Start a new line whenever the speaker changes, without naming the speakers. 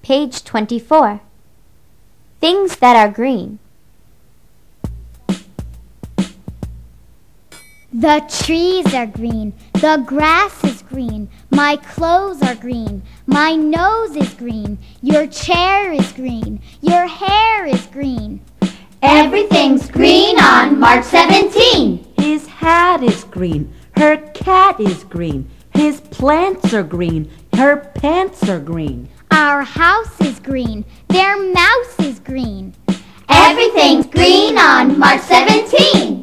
Page 24. Things that are green.
The trees are green, the grass is green, my clothes are green, my nose is green, your chair is green, your hair is green.
Everything's green on March 17.
His hat is green, her cat is green, his plants are green, her pants are green.
Our house is green, their mouse is green.
Everything's green on March 17.